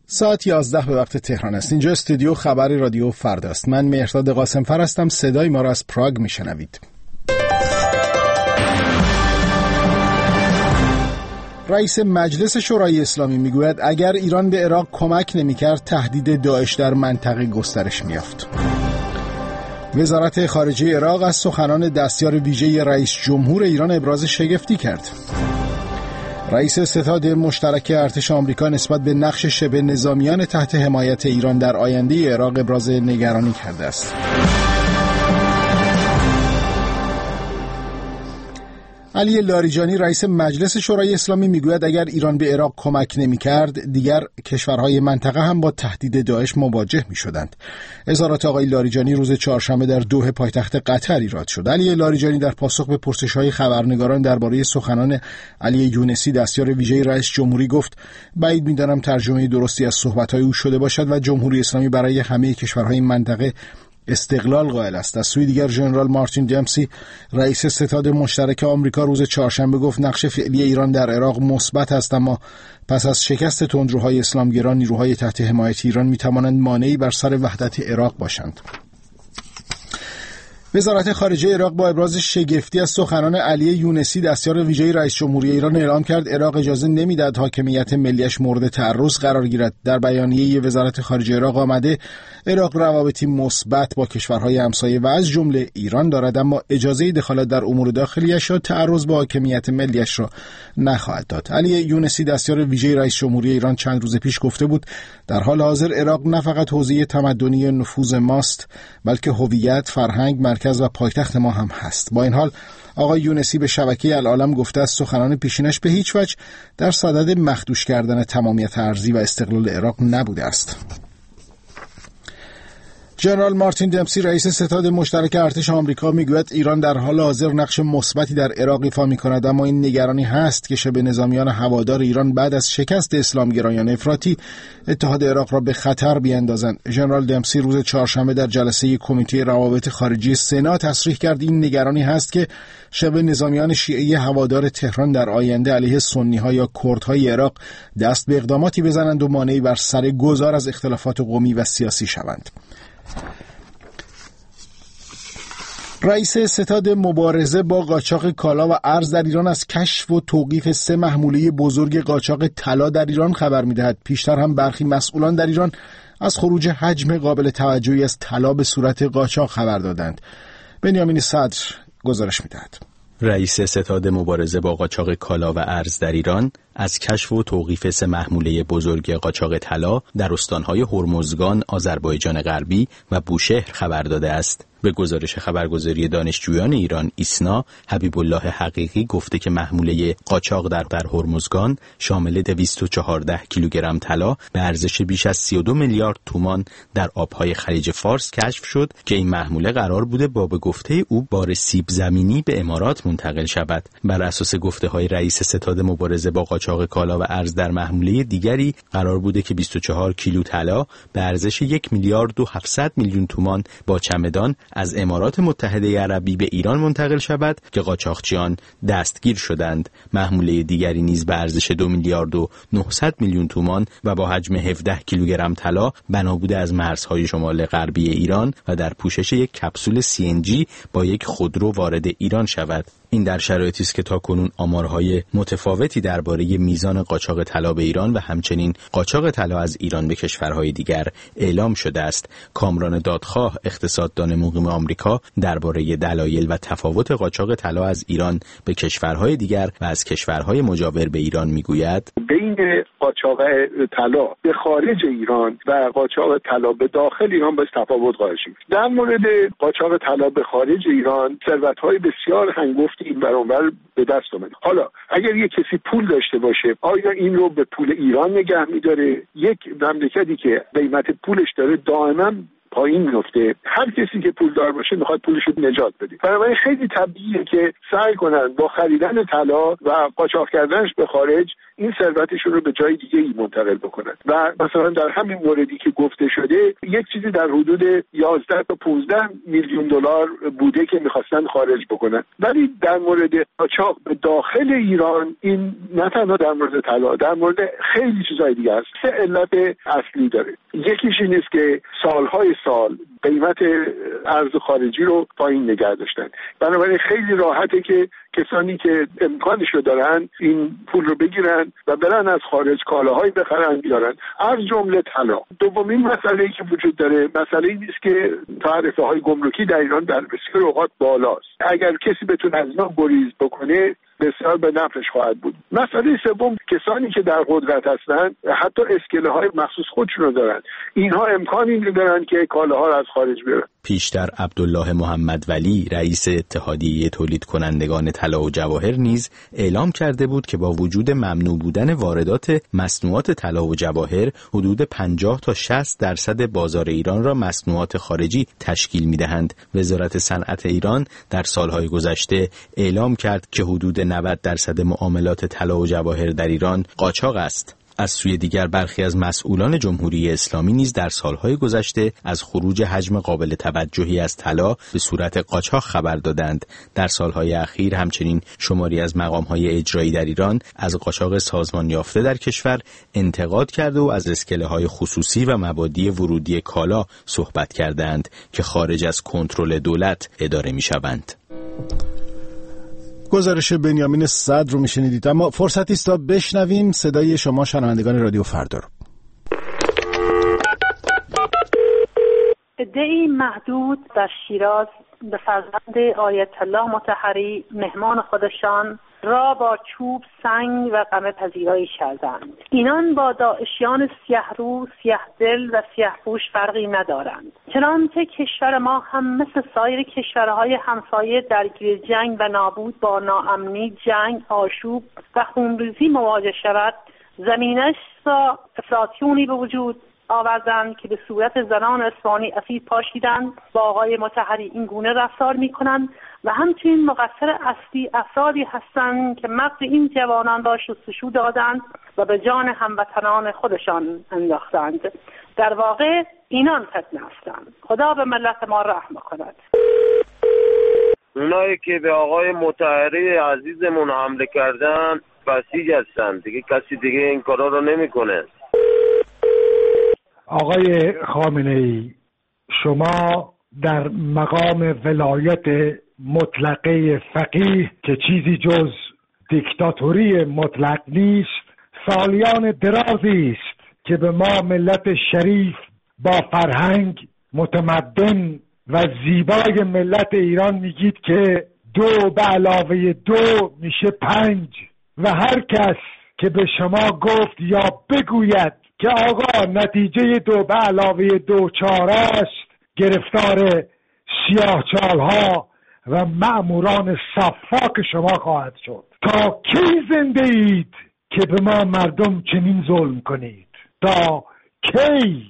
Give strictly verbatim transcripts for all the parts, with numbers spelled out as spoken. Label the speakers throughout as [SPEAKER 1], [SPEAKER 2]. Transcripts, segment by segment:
[SPEAKER 1] ساعت یازده به وقت تهران است. اینجا استودیو خبری رادیو فردا است. من مهرداد قاسمفر هستم. صدای ما را از پراگ میشنوید. رئیس مجلس شورای اسلامی میگوید اگر ایران به عراق کمک نمیکرد تهدید داعش در منطقه گسترش می‌یافت. وزارت خارجه عراق از سخنان دستیار ویژه رئیس جمهور ایران ابراز شگفتی کرد. رئیس ستاد مشترک ارتش آمریکا نسبت به نقش شبه نظامیان تحت حمایت ایران در آینده عراق ابراز نگرانی کرده است. علی لاریجانی رئیس مجلس شورای اسلامی میگوید اگر ایران به عراق کمک نمی‌کرد دیگر کشورهای منطقه هم با تهدید داعش مواجه می‌شدند. اظهارات آقای لاریجانی روز چهارشنبه در دوحه پایتخت قطر ایراد شد. علی لاریجانی در پاسخ به پرسش‌های خبرنگاران درباره سخنان علی یونسی دستیار ویژه رئیس جمهوری گفت بعید می‌دانم ترجمه درستی از صحبت‌های او شده باشد و جمهوری اسلامی برای همه کشورهای منطقه استقلال قائل است. از سوی دیگر ژنرال مارتین دمسی رئیس ستاد مشترک آمریکا روز چهارشنبه گفت نقش فعلی ایران در عراق مثبت است، اما پس از شکست تندروهای اسلامگرا نیروهای تحت حمایت ایران میتوانند مانعی بر سر وحدت عراق باشند. وزارت خارجه عراق با ابراز شگفتی از سخنان علی یونسی دستیار ویژه رئیس جمهوری ایران اعلام کرد عراق اجازه نمیدهد حاکمیت ملیش مورد تعرض قرار گیرد. در بیانیه وزارت خارجه عراق آمده عراق روابطی مثبت با کشورهای همسایه و از جمله ایران دارد، اما اجازه دخالت در امور داخلیش یا تعرض به حاکمیت ملیش را نخواهد داد. علی یونسی دستیار ویژه رئیس جمهوری ایران چند روز پیش گفته بود در حال حاضر عراق نه فقط حوزه تمدنی نفوذ ماست بلکه هویت، فرهنگ، مرکز و پایتخت ما هم هست. با این حال آقای یونسی به شبکه العالم گفته است سخنان پیشینش به هیچ وجه در صدد مخدوش کردن تمامیت ارضی و استقلال عراق نبوده است. ژنرال مارتین دمسی رئیس ستاد مشترک ارتش آمریکا میگوید ایران در حال حاضر نقش مثبتی در عراق ایفا می‌کند، اما این نگرانی هست که شبه نظامیان هوادار ایران بعد از شکست اسلامگرایان افراطی اتحاد عراق را به خطر بیاندازند. ژنرال دمسی روز چهارشنبه در جلسه کمیته روابط خارجی سنا تصریح کرد این نگرانی هست که شبه نظامیان شیعی هوادار تهران در آینده علیه سنی‌ها یا کردهای عراق دست به اقداماتی بزنند و مانعی بر سر گذار از اختلافات قومی و سیاسی شوند. رئیس ستاد مبارزه با قاچاق کالا و ارز در ایران از کشف و توقیف سه محموله بزرگ قاچاق طلا در ایران خبر می‌دهد. پیشتر هم برخی مسئولان در ایران از خروج حجم قابل توجهی از طلا به صورت قاچاق خبر دادند. بنیامین صدر گزارش می‌دهد.
[SPEAKER 2] رئیس ستاد مبارزه با قاچاق کالا و ارز در ایران از کشف و توقیف سه محموله بزرگ قاچاق طلا در استان‌های هرمزگان، آذربایجان غربی و بوشهر خبر داده است. به گزارش خبرگزاری دانشجویان ایران ایسنا، حبیب الله حقیقی گفته که محموله قاچاق در در هرمزگان شامل دویست و چهارده کیلوگرم طلا به ارزش بیش از سی و دو میلیارد تومان در آبهای خلیج فارس کشف شد که این محموله قرار بوده با به گفته او بار سیب زمینی به امارات منتقل شود. بر اساس گفته‌های رئیس ستاد مبارزه با قاچاق کالا و ارز در محموله دیگری قرار بوده که بیست و چهار کیلو طلا به ارزش یک میلیارد و هفتصد میلیون تومان با چمدان از امارات متحده عربی به ایران منتقل شود که قاچاقچیان دستگیر شدند. محموله دیگری نیز به ارزش دو میلیارد و نهصد میلیون تومان و با حجم هفده کیلوگرم طلا بنا بوده از مرزهای شمال غربی ایران و در پوشش یک کپسول سی ان جی با یک خودرو وارد ایران شود. این در شرایطی است که تاکنون آمارهای متفاوتی درباره میزان قاچاق طلا به ایران و همچنین قاچاق طلا از ایران به کشورهای دیگر اعلام شده است. کامران دادخواه، اقتصاددان مقیم آمریکا، درباره دلایل و تفاوت قاچاق طلا از ایران به کشورهای دیگر و از کشورهای مجاور به ایران میگوید:
[SPEAKER 3] بین قاچاق طلا به خارج ایران و قاچاق طلا به داخل ایران باید تفاوت قائل شیم. در مورد قاچاق طلا به خارج ایران ثروت‌های بسیار هنگفتی این برابر به دست اومد. حالا اگر یک کسی پول داشته باشه آیا این رو به پول ایران نگه می‌داره؟ یک مملکتی که قیمت پولش داره دائما پایین میفته. هر کسی که پولدار باشه میخواد پولش رو نجات بده. بنابراین خیلی طبیعیه که سعی کنن با خریدن طلا و قاچاق کردنش به خارج این ثروتشون رو به جای دیگه ای منتقل بکنن. و مثلا در همین موردی که گفته شده یک چیزی در حدود یازده تا پانزده میلیون دلار بوده که میخواستن خارج بکنن. ولی در مورد قاچاق به داخل ایران این نه تنها در مورد طلا، در مورد خیلی چیزای دیگه است. سه علت اصلی داره. یکیش این است که سالهای سال قیمت ارز خارجی رو پایین نگه داشتن. بنابراین خیلی راحته که کسانی که امکانش رو دارن این پول رو بگیرن و برن از خارج کالاهایی بخرن بیارن، از جمله طلا. دومین مسئله‌ای که وجود داره مسئله این است که تعرفه های گمرکی در ایران در بسیار اوقات بالاست. اگر کسی بتونه از اینا گریز بکنه بسیار به نفعش خواهد بود. مسئله سوم، کسانی که در قدرت هستن حتی اسکله های مخصوص خودشون رو دارن، اینها امکانی ندارن که کالاها رو از خارج بیارن.
[SPEAKER 2] پیشتر عبدالله محمد ولی رئیس اتحادیه تولید کنندگان طلا و جواهر نیز اعلام کرده بود که با وجود ممنوع بودن واردات مصنوعات طلا و جواهر حدود پنجاه تا شصت درصد بازار ایران را مصنوعات خارجی تشکیل می‌دهند. وزارت صنعت ایران در سالهای گذشته اعلام کرد که حدود نود درصد معاملات طلا و جواهر در ایران قاچاق است. از سوی دیگر برخی از مسئولان جمهوری اسلامی نیز در سالهای گذشته از خروج حجم قابل توجهی از طلا به صورت قاچاق خبر دادند. در سالهای اخیر همچنین شماری از مقام‌های اجرایی در ایران از قاچاق سازمان یافته در کشور انتقاد کرده و از اسکله‌های خصوصی و مبادی ورودی کالا صحبت کردند که خارج از کنترل دولت اداره می‌شوند.
[SPEAKER 1] گزارش بنیامین صدر رو میشنیدید، اما فرصتی است تا بشنویم صدای شما شنوندگان رادیو فردا رو.
[SPEAKER 4] عده‌ای محدود در شیراز به فرزند آیت الله مطهری مهمان خودشان را با چوب، سنگ و غمه پذیرایی کردند. اینان با داعشیان سیاه رو، سیاه دل و سیاه پوش فرقی ندارند. چنانچه کشور ما هم مثل سایر کشورهای همسایه درگیر جنگ و نابود با ناامنی، جنگ، آشوب و خونریزی مواجه شود، زمینش را افلاطیونی به وجود آوردند که به صورت زنان اصفهانی اسیر پاشیدند، با آقای مطهری این گونه رفتار میکنند و همچنین مقصر اصلی افرادی هستند که مغز این جوانان را شستشو دادند و به جان هموطنان خودشان انداختند. در واقع اینان فتنه هستند. خدا به ملت ما رحم کند.
[SPEAKER 5] اونایی که به آقای مطهری عزیزمون حمله کردن بسیج هستند، دیگه کسی دیگه این کارا رو نمیکنه.
[SPEAKER 6] آقای خامنه‌ای، شما در مقام ولایت مطلقه فقیه که چیزی جز دیکتاتوری مطلق نیست، سالیان درازی است که به ما ملت شریف با فرهنگ متمدن و زیبای ملت ایران میگید که دو به علاوه دو میشه پنج و هر کس که به شما گفت یا بگوید که آقا نتیجه دو به علاوه دو چهار است، گرفتار سیاهچالها و مأموران صفاک شما خواهد شد. تا کی زنده اید که به ما مردم چنین ظلم کنید؟ تا کی؟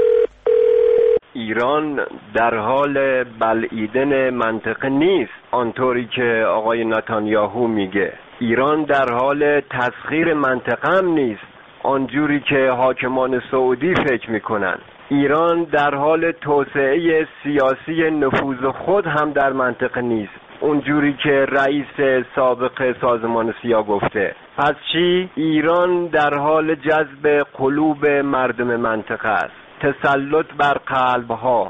[SPEAKER 5] ایران در حال بلعیدن منطقه نیست آنطوری که آقای نتانیاهو میگه. ایران در حال تسخیر منطقه هم نیست آنجوری که حاکمان سعودی فکر میکنن. ایران در حال توسعه سیاسی نفوذ خود هم در منطقه نیست اونجوری که رئیس سابق سازمان سیا گفته. پس چی؟ ایران در حال جذب قلوب مردم منطقه است، تسلط بر قلبها.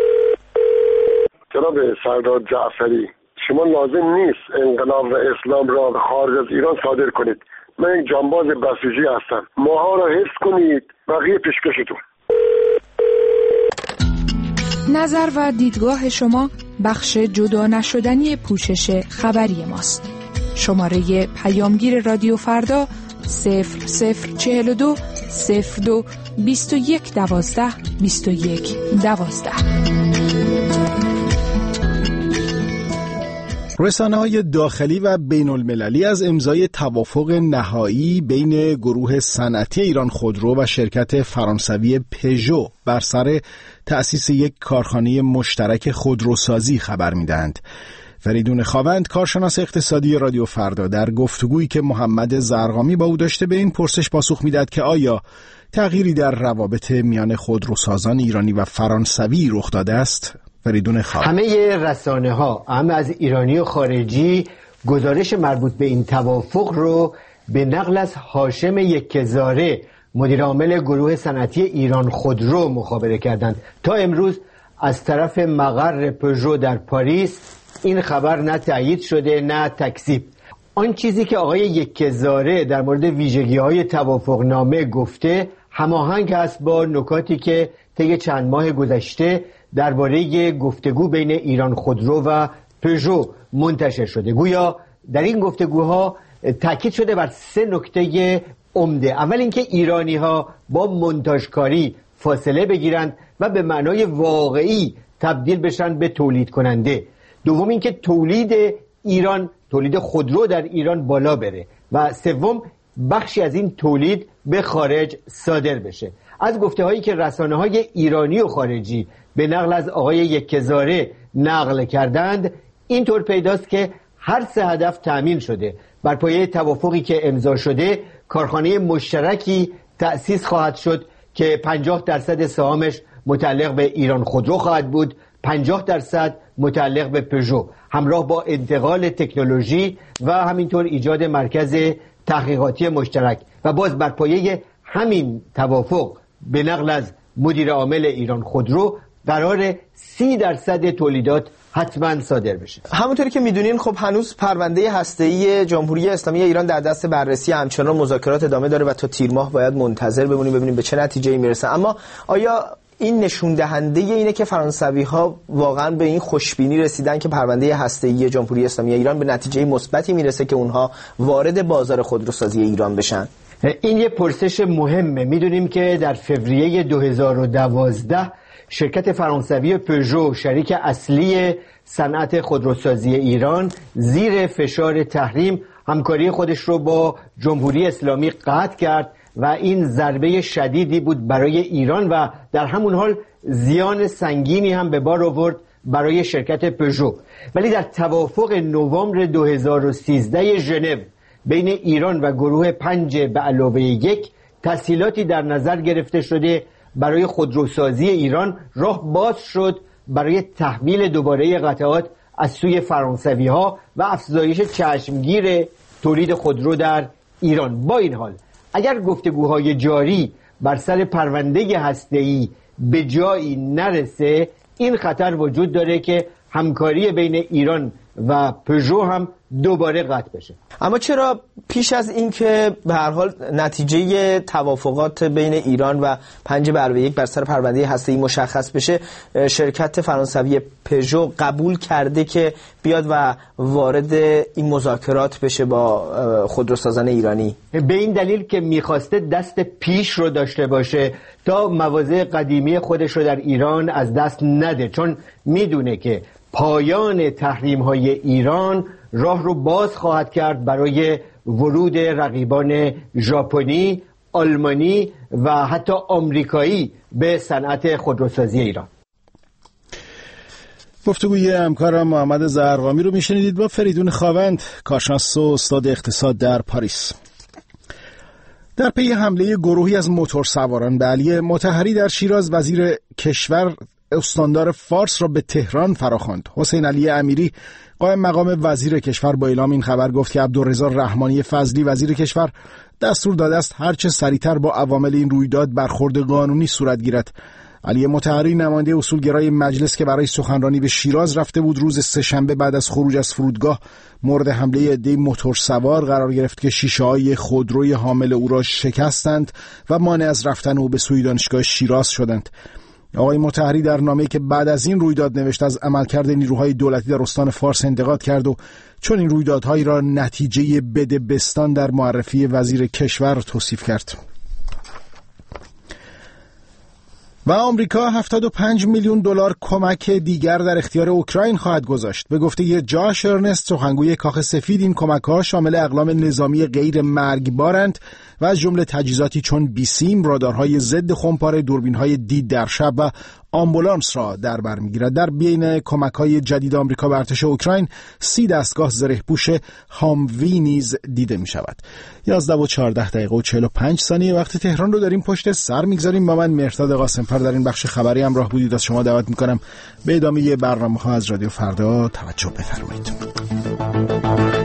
[SPEAKER 3] جناب سردار جعفری، شما لازم نیست انقلاب و اسلام را خارج از ایران صادر کنید. من یک جانباز بسیجی هستم. ماها را حفظ کنید، بقیه پیشکشتون.
[SPEAKER 7] نظر و دیدگاه شما بخش جدا نشدنی پوشش خبری ماست. شماره پیامگیر رادیو فردا صفر صفر چهل و دو صفر دو بیست و یک دوازده بیست و یک دوازده.
[SPEAKER 1] رسانه‌های داخلی و بین المللی از امضای توافق نهایی بین گروه صنعتی ایران خودرو و شرکت فرانسوی پژو بر سر تأسیس یک کارخانه مشترک خودروسازی خبر می‌دهند. فریدون خاوند، کارشناس اقتصادی رادیو فردا، در گفتگویی که محمد زرقامی با او داشته به این پرسش پاسخ می‌دهد که آیا تغییری در روابط میان خودروسازان ایرانی و فرانسوی رخ داده است؟ فریدون خواهد.
[SPEAKER 8] همه رسانه ها، همه از ایرانی و خارجی، گزارش مربوط به این توافق رو به نقل از هاشم یکهزاره، مدیر عامل گروه صنعتی ایران خودرو، مخابره کردند. تا امروز از طرف مقر پژو در پاریس این خبر نه تایید شده نه تکذیب. آن چیزی که آقای یکهزاره در مورد ویژگی‌های توافقنامه گفته هماهنگ است با نکاتی که طی چند ماه گذشته درباره گفتگو بین ایران خودرو و پژو منتشر شده. گویا در این گفتگوها تاکید شده بر سه نکته عمده. اول اینکه ایرانی‌ها با مونتاژکاری فاصله بگیرند و به معنای واقعی تبدیل بشن به تولید کننده. دوم اینکه تولید ایران، تولید خودرو در ایران بالا بره و سوم بخشی از این تولید به خارج صادر بشه. از گفته‌هایی که رسانه‌های ایرانی و خارجی به نقل از آقای یکهزاره نقل کردند، اینطور پیداست که هر سه هدف تأمین شده. بر پایه توافقی که امضا شده، کارخانه مشترکی تأسیس خواهد شد که پنجاه درصد سهامش متعلق به ایران خودرو خواهد بود، پنجاه درصد متعلق به پژو، همراه با انتقال تکنولوژی و همینطور ایجاد مرکز تحقیقاتی مشترک. و باز بر پایه همین توافق به نقل از مدیر عامل ایران خودرو قرار سی درصد تولیدات حتما صادر بشه.
[SPEAKER 9] همونطوری که میدونین خب هنوز پرونده هسته‌ای جمهوری اسلامی ایران در دست بررسی، همچنان مذاکرات ادامه داره و تا تیر ماه باید منتظر بمونیم ببینیم به چه نتیجه‌ای میرسه. اما آیا این نشون دهنده اینه که فرانسوی‌ها واقعا به این خوشبینی رسیدن که پرونده هسته‌ای جمهوری اسلامی ایران به نتیجه مثبتی میرسه که اونها وارد بازار خودروسازی ایران بشن؟
[SPEAKER 8] این یه پرسش مهمه. میدونیم که در فوریه دو هزار و دوازده شرکت فرانسوی پژو، شریک اصلی صنعت خودروسازی ایران، زیر فشار تحریم همکاری خودش رو با جمهوری اسلامی قطع کرد و این ضربه شدیدی بود برای ایران و در همون حال زیان سنگینی هم به بار آورد برای شرکت پژو. ولی در توافق نوامبر دو هزار و سیزده ژنو بین ایران و گروه پنج به علاوه یک تسهیلاتی در نظر گرفته شده برای خودروسازی ایران. راه باز شد برای تحویل دوباره قطعات از سوی فرانسوی ها و افزایش چشمگیر تولید خودرو در ایران. با این حال اگر گفتگوهای جاری بر سر پرونده هسته‌ای به جایی نرسه، این خطر وجود داره که همکاری بین ایران و پژو هم دوباره قطع بشه.
[SPEAKER 9] اما چرا پیش از این که به هر حال نتیجه توافقات بین ایران و پنج به علاوه یک بر سر پرونده هسته‌ای مشخص بشه، شرکت فرانسوی پژو قبول کرده که بیاد و وارد این مذاکرات بشه با خودروسازان ایرانی؟
[SPEAKER 8] به این دلیل که میخواسته دست پیش رو داشته باشه تا مواضع قدیمی خودش رو در ایران از دست نده، چون میدونه که پایان تحریم های ایران راه رو باز خواهد کرد برای ورود رقیبان ژاپنی، آلمانی و حتی آمریکایی به صنعت خودروسازی ایران.
[SPEAKER 1] گفتگوی همکارم محمد زرقامی رو میشنیدید با فریدون خاوند، کارشناس و استاد اقتصاد در پاریس. در پی حمله گروهی از موتورسواران به علی مطهری در شیراز، وزیر کشور استاندار فارس را به تهران فراخواند. حسین علی امیری قائم مقام وزیر کشور با اعلام این خبر گفت که عبدالرضا رحمانی فضلی وزیر کشور دستور داده است هرچه سریعتر با عوامل این رویداد برخورد قانونی صورت گیرد. علی مطهری نماینده اصولگرای مجلس که برای سخنرانی به شیراز رفته بود، روز سه‌شنبه بعد از خروج از فرودگاه مورد حمله عده‌ای موتورسوار قرار گرفت که شیشه‌های خودروی حامل او را شکستند و مانع از رفتن او به سوی دانشگاه شیراز شدند. آقای مطهری در نامه‌ای که بعد از این رویداد نوشت از عملکرد نیروهای دولتی در استان فارس انتقاد کرد و چون این رویدادهایی را نتیجه بدبستان در معرفی وزیر کشور توصیف کرد. و آمریکا هفتاد و پنج میلیون دلار کمک دیگر در اختیار اوکراین خواهد گذاشت. به گفته جاش ارنست، سخنگوی کاخ سفید، این کمک‌ها شامل اقلام نظامی غیر مرگبارند و از جمله تجهیزاتی چون بیسیم، رادارهای ضد خمپاره، دوربین‌های دید در شب و آمبولانس را در بر می‌گیرد. در بین کمک‌های جدید آمریکا به ارتش اوکراین سی دستگاه زره‌پوش هاموی نیز دیده می‌شود. یازده و چهارده دقیقه و چهل و پنج ثانیه وقت تهران رو داریم پشت سر می‌گذاریم. با من مهرداد قاسم‌فر در این بخش خبری همراه بودید. از شما دعوت می‌کنم به ادامه برنامه‌ها از رادیو فردا توجه بفرمایید.